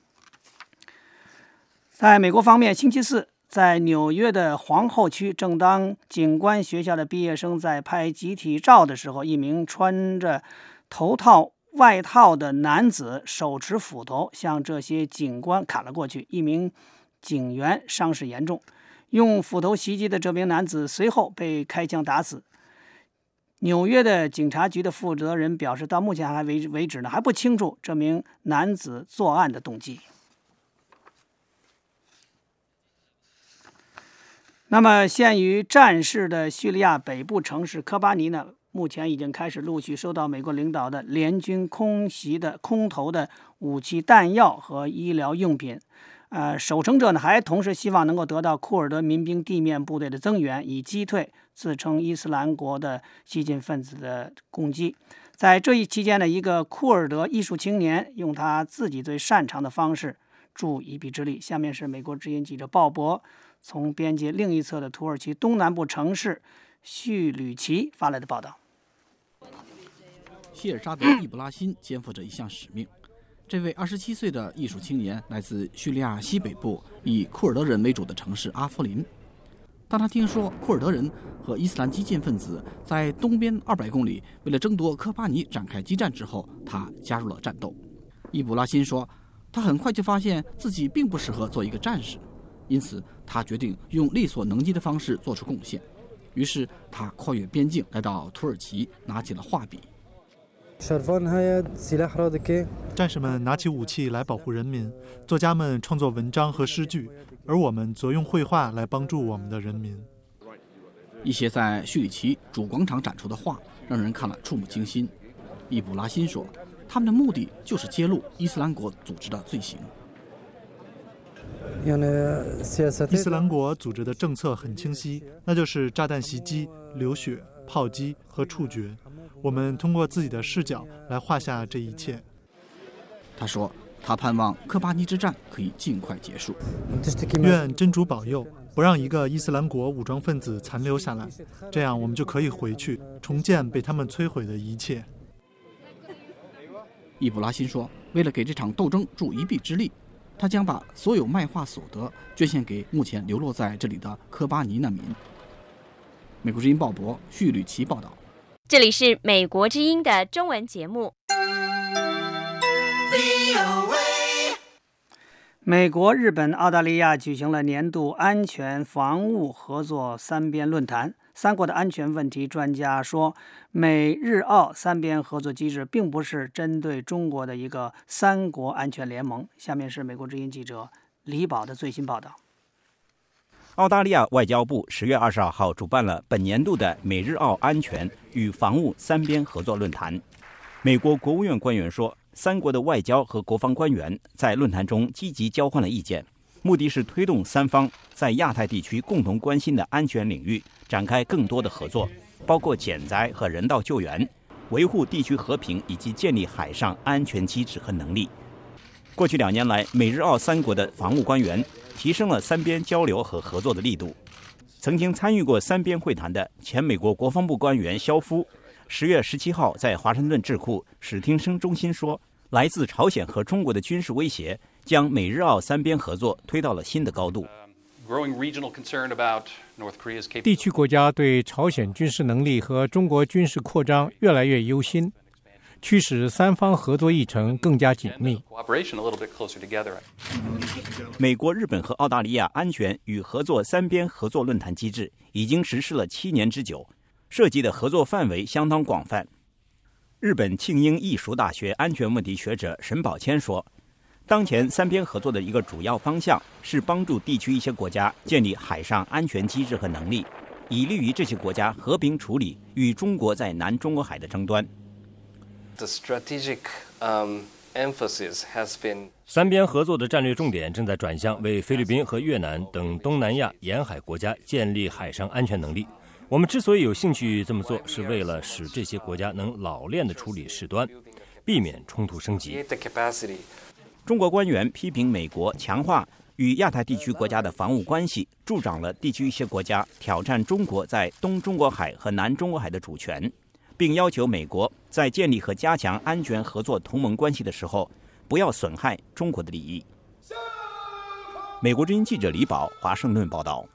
在美国方面，星期四在纽约的皇后区，正当警官学校的毕业生在拍集体照的时候，一名穿着头套外套的男子手持斧头向这些警官砍了过去，一名警员伤势严重。用斧头袭击的这名男子随后被开枪打死。纽约的警察局的负责人表示，到目前为止呢，还不清楚这名男子作案的动机。那么，陷于战事的叙利亚北部城市科巴尼呢， 目前已经开始陆续收到美国领导的联军空投的武器弹药和医疗用品。守城者呢还同时希望能够得到库尔德民兵地面部队的增援，以击退自称伊斯兰国的激进分子的攻击。在这一期间呢，一个库尔德艺术青年用他自己最擅长的方式助一臂之力。下面是美国之音记者鲍勃从边界另一侧的土耳其东南部城市叙吕奇发来的报道。 希尔扎德·易卜拉欣肩负着一项使命。这位27岁的艺术青年来自叙利亚西北部以库尔德人为主的城市阿夫林。当他听说库尔德人和伊斯兰激进分子在东边200公里为了争夺科巴尼展开激战之后，他加入了战斗。易卜拉欣说，他很快就发现自己并不适合做一个战士，因此他决定用力所能及的方式做出贡献。于是他跨越边境来到土耳其，拿起了画笔。 战士们拿起武器来保护人民，作家们创作文章和诗句，而我们则用绘画来帮助我们的人民。 一些在叙里奇主广场展出的画让人看了触目惊心。易卜拉欣说，他们的目的就是揭露伊斯兰国组织的罪行。 伊斯兰国组织的政策很清晰，那就是炸弹袭击、流血、炮击和处决。我们通过自己的视角来画下这一切。 他说，他盼望科巴尼之战可以尽快结束。 愿真主保佑，不让一个伊斯兰国武装分子残留下来，这样我们就可以回去重建被他们摧毁的一切。 易卜拉欣说，为了给这场斗争助一臂之力，他将把所有卖画所得捐献给目前流落在这里的科巴尼难民。美国之音鲍勃叙吕奇报道。 这里是美国之音的中文节目。 美国、日本、澳大利亚举行了年度安全防务合作三边论坛。三国的安全问题专家说，美日澳三边合作机制并不是针对中国的一个三国安全联盟。下面是美国之音记者李宝的最新报道。 澳大利亚外交部10月22号主办了本年度的美日澳安全与防务三边合作论坛。美国国务院官员说，三国的外交和国防官员在论坛中积极交换了意见，目的是推动三方在亚太地区共同关心的安全领域展开更多的合作，包括减灾和人道救援、维护地区和平以及建立海上安全机制和能力。过去2年来，美日澳三国的防务官员提升了三边交流和合作的力度。曾经参与过三边会谈的前美国国防部官员肖夫10月17号在华盛顿智库史汀生中心说，来自朝鲜和中国的军事威胁将美日澳三边合作推到了新的高度。 地区国家对朝鲜军事能力和中国军事扩张越来越忧心，驱使三方合作议程更加紧密。 美国、日本和澳大利亚安全与合作三边合作论坛机制已经实施了7年之久，涉及的合作范围相当广泛。日本庆应义塾大学安全问题学者沈宝谦说，当前三边合作的一个主要方向是帮助地区一些国家建立海上安全机制和能力，以利于这些国家和平处理与中国在南中国海的争端。 三边合作的战略重点正在转向为菲律宾和越南等东南亚沿海国家建立海上安全能力。我们之所以有兴趣这么做，是为了使这些国家能老练地处理事端，避免冲突升级。 中国官员批评美国强化与亚太地区国家的防务关系，助长了地区一些国家挑战中国在东中国海和南中国海的主权，并要求美国在建立和加强安全合作同盟关系的时候，不要损害中国的利益。美国之音记者李宝华盛顿报道。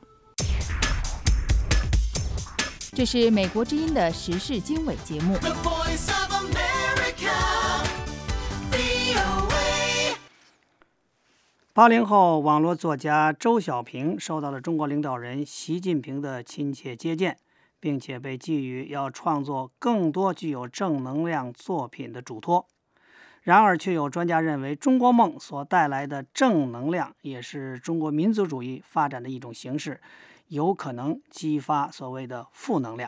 这是美国之音的时事经纬节目。 80后网络作家周小平受到了中国领导人习近平的亲切接见，并且被寄予要创作更多具有正能量作品的嘱托。然而，却有专家认为，中国梦所带来的正能量也是中国民族主义发展的一种形式，有可能激发所谓的负能量。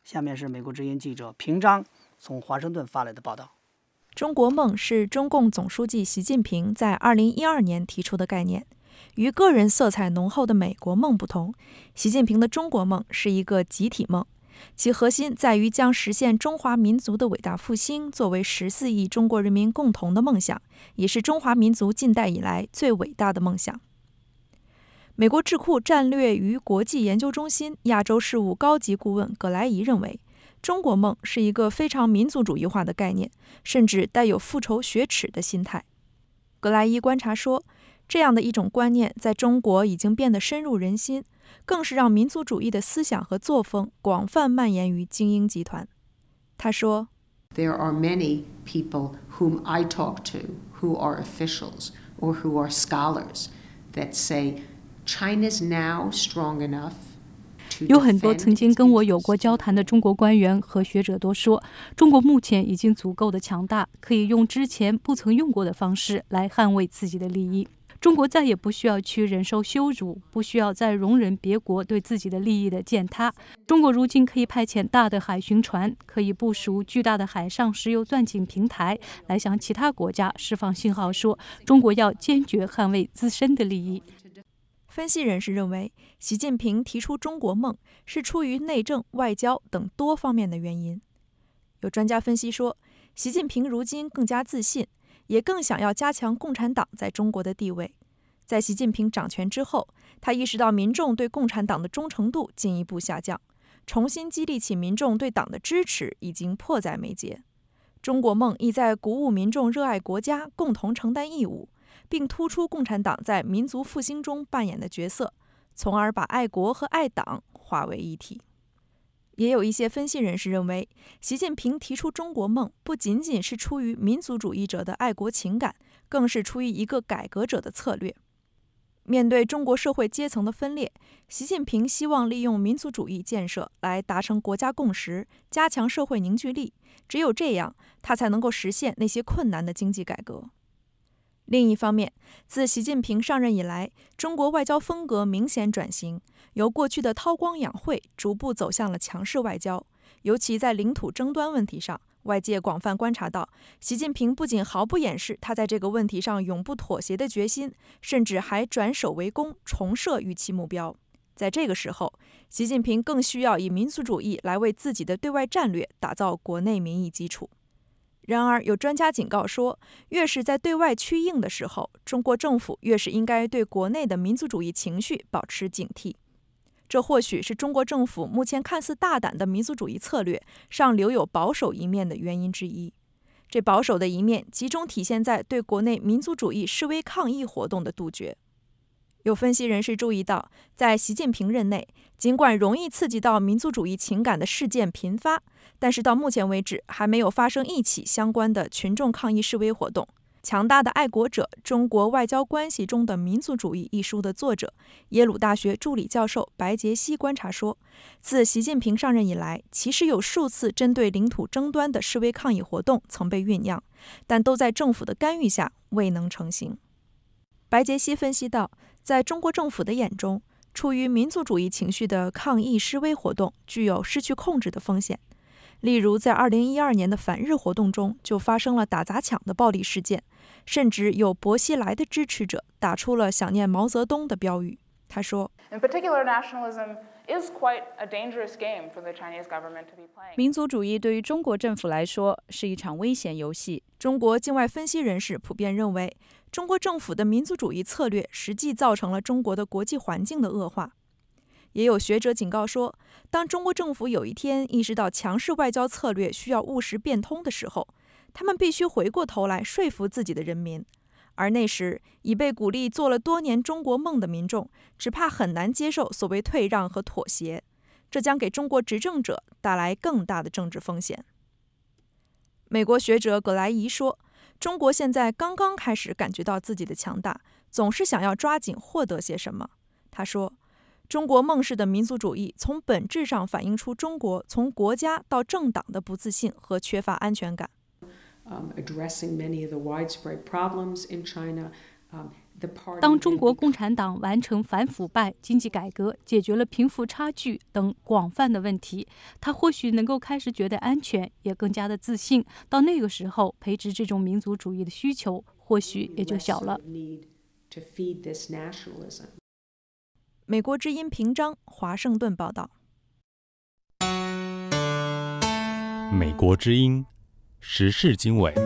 下面是美国之音记者平章从华盛顿发来的报道。 中国梦是中共总书记习近平在2012年提出的概念。与个人色彩浓厚的美国梦不同，习近平的中国梦是一个集体梦，其核心在于将实现中华民族的伟大复兴作为14亿中国人民共同的梦想，也是中华民族近代以来最伟大的梦想。美国智库战略与国际研究中心亚洲事务高级顾问葛莱仪认为，中国梦是一个非常民族主义化的概念，甚至带有复仇雪耻的心态。葛莱仪观察说，这样的一种观念在中国已经变得深入人心，更是让民族主义的思想和作风广泛蔓延于精英集团。他说 There are many people whom I talk to who are officials or who are scholars that say China's now strong enough 有很多曾经跟我有过交谈的中国官员和学者都说，中国目前已经足够的强大，可以用之前不曾用过的方式来捍卫自己的利益。中国再也不需要去忍受羞辱，不需要再容忍别国对自己的利益的践踏。中国如今可以派遣大的海巡船，可以部署巨大的海上石油钻井平台，来向其他国家释放信号，说中国要坚决捍卫自身的利益。 分析人士认为，习近平提出中国梦是出于内政、外交等多方面的原因。有专家分析说，习近平如今更加自信，也更想要加强共产党在中国的地位。在习近平掌权之后，他意识到民众对共产党的忠诚度进一步下降，重新激励起民众对党的支持已经迫在眉睫。中国梦意在鼓舞民众热爱国家，共同承担义务，并突出共产党在民族复兴中扮演的角色，从而把爱国和爱党化为一体。也有一些分析人士认为，习近平提出中国梦不仅仅是出于民族主义者的爱国情感，更是出于一个改革者的策略。面对中国社会阶层的分裂，习近平希望利用民族主义建设来达成国家共识，加强社会凝聚力。只有这样，他才能够实现那些困难的经济改革。另一方面，自习近平上任以来，中国外交风格明显转型，由过去的韬光养晦逐步走向了强势外交。尤其在领土争端问题上，外界广泛观察到，习近平不仅毫不掩饰他在这个问题上永不妥协的决心，甚至还转守为攻，重设预期目标。在这个时候，习近平更需要以民族主义来为自己的对外战略打造国内民意基础。然而，有专家警告说，越是在对外趋硬的时候，中国政府越是应该对国内的民族主义情绪保持警惕。这或许是中国政府目前看似大胆的民族主义策略上留有保守一面的原因之一。这保守的一面集中体现在对国内民族主义示威抗议活动的杜绝。有分析人士注意到，在习近平任内，尽管容易刺激到民族主义情感的事件频发，但是到目前为止还没有发生一起相关的群众抗议示威活动。强大的爱国者：中国外交关系中的民族主义一书的作者，耶鲁大学助理教授白杰西观察说，自习近平上任以来，其实有数次针对领土争端的示威抗议活动曾被酝酿，但都在政府的干预下未能成型。白杰西分析到，在中国政府的眼中，出于民族主义情绪的抗议示威活动具有失去控制的风险。例如，在2012年的反日活动中，就发生了打砸抢的暴力事件，甚至有薄熙来的支持者打出了想念毛泽东的标语。他说， 民族主义对于中国政府来说是一场危险游戏。 中国境外分析人士普遍认为，中国政府的民族主义策略实际造成了中国的国际环境的恶化。也有学者警告说，当中国政府有一天意识到强势外交策略需要务实变通的时候，他们必须回过头来说服自己的人民。而那时，已被鼓励做了多年中国梦的民众，只怕很难接受所谓退让和妥协，这将给中国执政者带来更大的政治风险。美国学者葛莱仪说，中国现在刚刚开始感觉到自己的强大，总是想要抓紧获得些什么。他说，中国梦式的民族主义从本质上反映出中国从国家到政党的不自信和缺乏安全感。 Addressing many of the widespread problems in China, 当中国共产党完成反腐败、经济改革、解决了贫富差距等广泛的问题，他或许能够开始觉得安全，也更加的自信。到那个时候，培植这种民族主义的需求或许也就小了。 美国之音平章，华盛顿报道。 美国之音，时事经纬。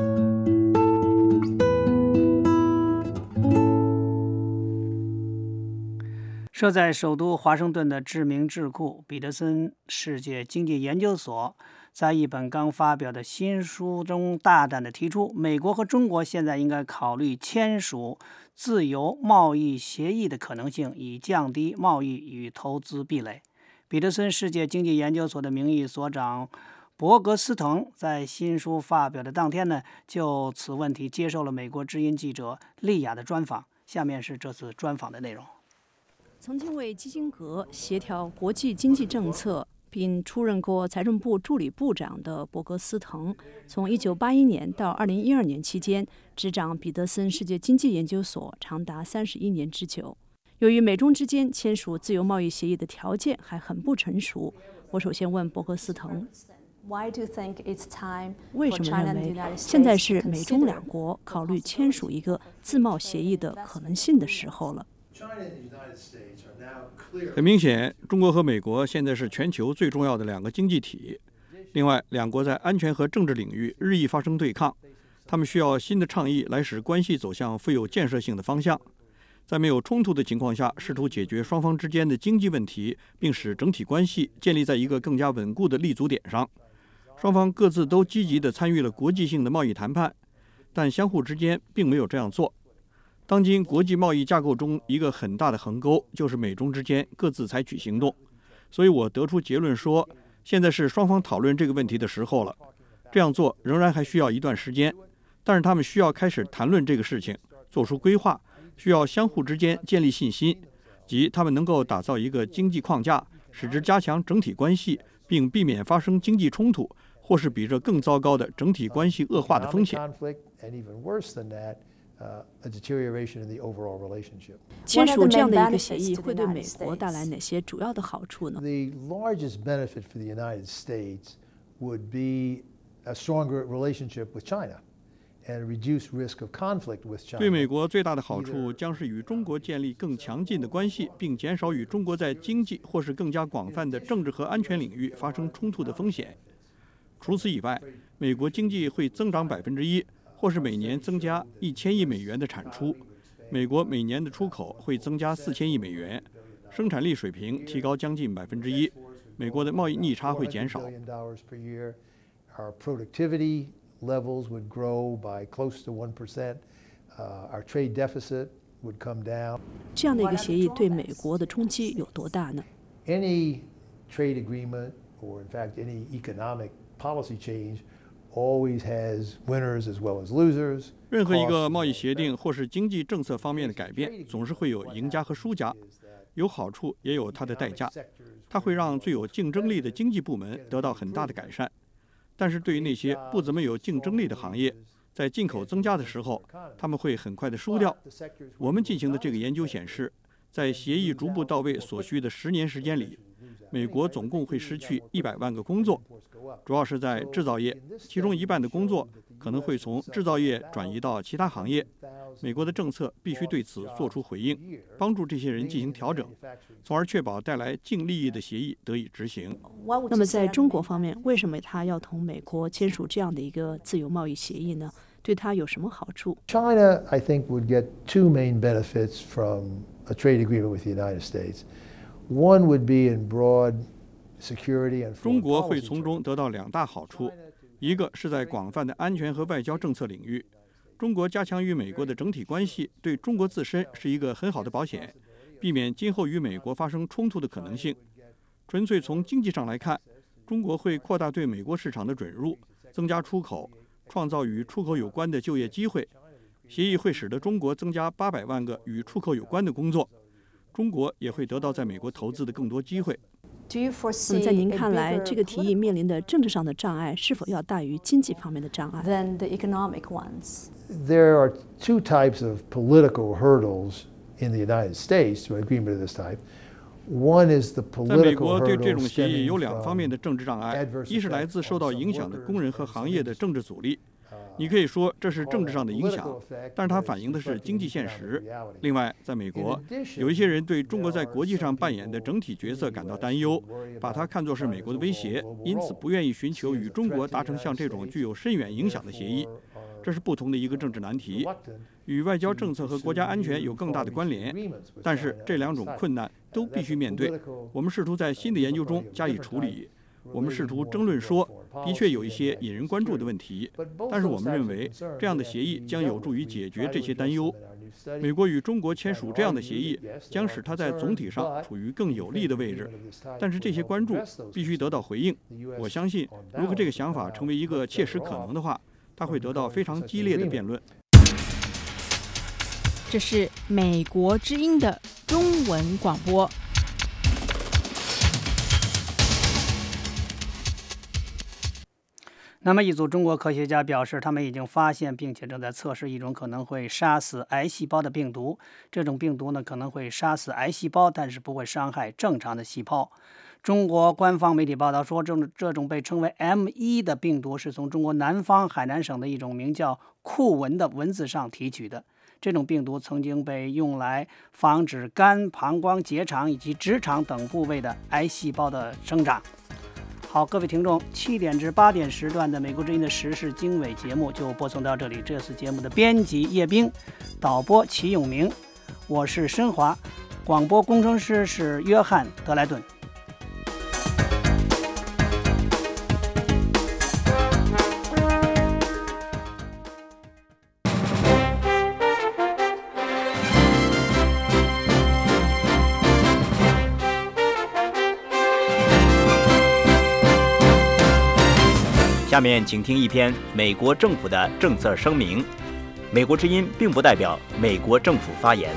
设在首都华盛顿的知名智库彼得森世界经济研究所，在一本刚发表的新书中大胆地提出，美国和中国现在应该考虑签署自由贸易协议的可能性，以降低贸易与投资壁垒。彼得森世界经济研究所的名誉所长伯格斯滕在新书发表的当天呢，就此问题接受了美国之音记者丽雅的专访。下面是这次专访的内容。 曾经为基辛格协调国际经济政策，并出任过财政部助理部长的伯格斯滕，从1981年到2012年期间，执掌彼得森世界经济研究所长达31年之久。由于美中之间签署自由贸易协议的条件还很不成熟，我首先问伯格斯滕，为什么认为现在是美中两国考虑签署一个自贸协议的可能性的时候了？ 很明显，中国和美国现在是全球最重要的两个经济体。另外，两国在安全和政治领域日益发生对抗，他们需要新的倡议来使关系走向富有建设性的方向。在没有冲突的情况下，试图解决双方之间的经济问题，并使整体关系建立在一个更加稳固的立足点上。双方各自都积极地参与了国际性的贸易谈判，但相互之间并没有这样做。当今国际贸易架构中一个很大的横沟，就是美中之间各自采取行动。所以我得出结论说，现在是双方讨论这个问题的时候了。这样做仍然还需要一段时间，但是他们需要开始谈论这个事情，做出规划，需要相互之间建立信心，即他们能够打造一个经济框架，使之加强整体关系，并避免发生经济冲突，或是比这更糟糕的整体关系恶化的风险。 签署这样的一个协议会对美国带来哪些主要的好处呢？ 对美国最大的好处将是与中国建立更强劲的关系，并减少与中国在经济或是更加广泛的政治和安全领域发生冲突的风险。除此以外，美国经济会增长1%，或是每年增加1000亿美元的产出。美国每年的出口会增加4000亿美元，生产力水平提高将近1%。美国的贸易逆差会减少。 levels would grow by close to 1%. Our trade deficit would come down. 这样的一个协议对美国的冲击有多大呢？ Any trade agreement, or in fact any economic policy change, always has winners as well as losers. 任何一个贸易协定或是经济政策方面的改变，总是会有赢家和输家，有好处也有它的代价。它会让最有竞争力的经济部门得到很大的改善。但是对于那些不怎么有竞争力的行业，在进口增加的时候，他们会很快地输掉。我们进行的这个研究显示，在协议逐步到位所需的10年时间里，美国总共会失去100万个工作，主要是在制造业，其中1半的工作可能会从制造业转移到其他行业。美国的政策必须对此做出回应，帮助这些人进行调整，从而确保带来净利益的协议得以执行。 那么在中国方面，为什么他要同美国签署这样的一个自由贸易协议呢？对他有什么好处？ China, I think, would get two main benefits from a trade agreement with the United States. One would be in broad security and 中国会从中得到2大好处，一个是在广泛的安全和外交政策领域，中国加强与美国的整体关系，对中国自身是一个很好的保险，避免今后与美国发生冲突的可能性。纯粹从经济上来看，中国会扩大对美国市场的准入，增加出口，创造与出口有关的就业机会。协议会使得中国增加800万个与出口有关的工作，中国也会得到在美国投资的更多机会。 那么在您看来，这个提议面临的政治上的障碍是否要大于经济方面的障碍？ There are two types of political hurdles in the United States to an agreement of this type. One is the 在美 political 国，对这 hurdle 种协议有 stemming 两方面 from 的政治障碍， adverse 一是来自 effects 受到 on some 影响的工人 workers 和 and 行业的 some 政治阻力。你可以说这是政治上的影响，但是它反映的是经济现实。另外，在美国，有一些人对中国在国际上扮演的整体角色感到担忧，把它看作是美国的威胁，因此不愿意寻求与中国达成像这种具有深远影响的协议。这是不同的一个政治难题，与外交政策和国家安全有更大的关联。但是这两种困难都必须面对。我们试图在新的研究中加以处理。我们试图争论说，的确有一些引人关注的问题，但是我们认为这样的协议将有助于解决这些担忧。美国与中国签署这样的协议，将使它在总体上处于更有利的位置。但是这些关注必须得到回应。我相信，如果这个想法成为一个切实可能的话，它会得到非常激烈的辩论。 这是美国之音的中文广播。 那么，一组中国科学家表示，他们已经发现并且正在测试一种可能会杀死癌细胞的病毒。这种病毒呢，可能会杀死癌细胞，但是不会伤害正常的细胞。中国官方媒体报道说，这种被称为 M1 的病毒是从中国南方海南省的一种名叫库蚊的蚊子上提取的。这种病毒曾经被用来防止肝、膀胱、结肠以及直肠等部位的癌细胞的生长。好，各位听众，7点至8点时段的美国之音的时事经纬节目就播送到这里。这次节目的编辑叶冰，导播齐永明，我是申华，广播工程师是约翰德莱顿。 下面请听一篇美国政府的政策声明。美国之音并不代表美国政府发言。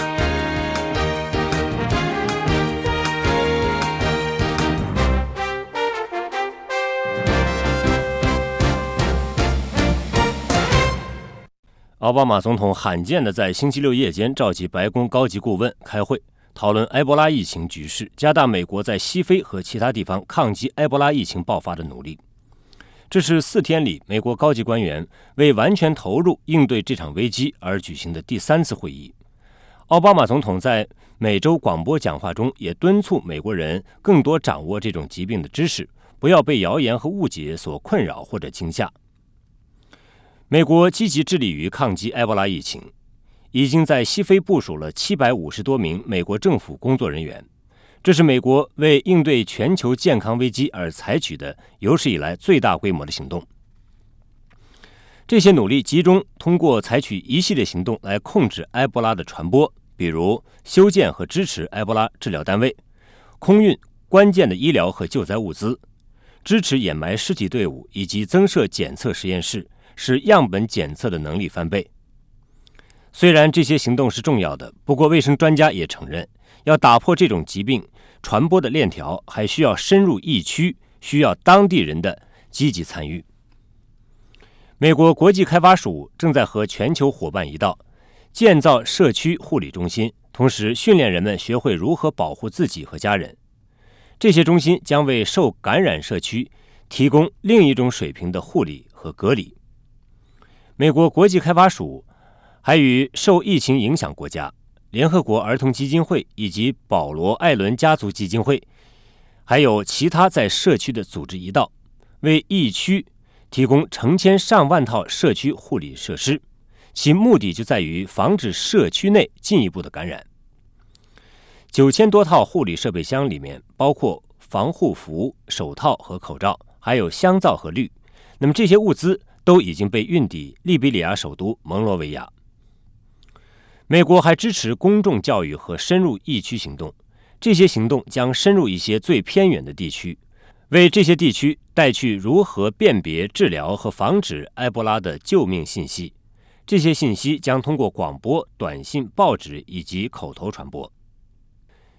奥巴马总统罕见地在星期六夜间召集白宫高级顾问开会，讨论埃博拉疫情局势，加大美国在西非和其他地方抗击埃博拉疫情爆发的努力。这是4天里美国高级官员为完全投入应对这场危机而举行的第3次会议。奥巴马总统在每周广播讲话中也敦促美国人更多掌握这种疾病的知识，不要被谣言和误解所困扰或者惊吓。美国积极致力于抗击埃博拉疫情，已经在西非部署了750多名美国政府工作人员。这是美国为应对全球健康危机而采取的有史以来最大规模的行动。这些努力集中通过采取一系列行动来控制埃博拉的传播，比如修建和支持埃博拉治疗单位，空运关键的医疗和救灾物资，支持掩埋尸体队伍，以及增设检测实验室，使样本检测的能力翻倍。虽然这些行动是重要的，不过卫生专家也承认，要打破这种疾病传播的链条，还需要深入疫区，需要当地人的积极参与。美国国际开发署正在和全球伙伴一道建造社区护理中心，同时训练人们学会如何保护自己和家人。这些中心将为受感染社区提供另一种水平的护理和隔离。美国国际开发署还与受疫情影响国家、联合国儿童基金会以及保罗·艾伦家族基金会，还有其他在社区的组织一道，为疫区提供成千上万套社区护理设施，其目的就在于防止社区内进一步的感染。9000多套护理设备箱里面包括防护服、手套和口罩，还有香皂和氯。那么这些物资都已经被运抵利比里亚首都蒙罗维亚。美国还支持公众教育和深入疫区行动，这些行动将深入一些最偏远的地区，为这些地区带去如何辨别、治疗和防止埃博拉的救命信息。这些信息将通过广播、短信、报纸以及口头传播。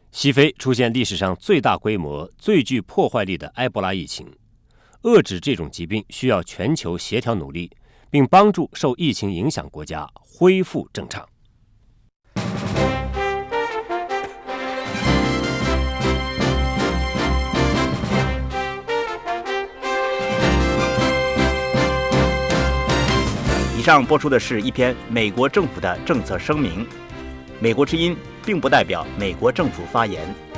西非出现历史上最大规模、最具破坏力的埃博拉疫情，遏制这种疾病需要全球协调努力，并帮助受疫情影响国家恢复正常。 以上播出的是一篇美国政府的政策声明。美国之音并不代表美国政府发言。